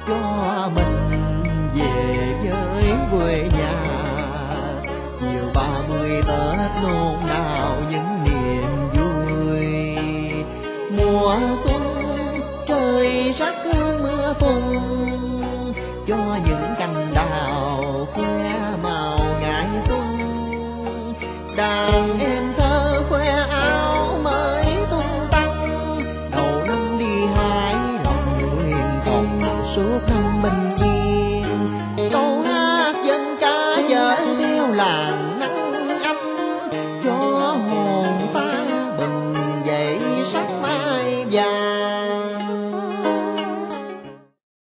cho mình về với quê nhà. Chiều 30 Tết nôn nao những niềm vui. Mùa xuân trời sắc hương mưa phùn, cho những cành đào khoe màu ngày xuân. Đàn em thơ khoe áo mới tung tăng, đầu năm đi hái lòng nguyện cầu suốt năm bình yên. Câu hát dân ca dở theo làng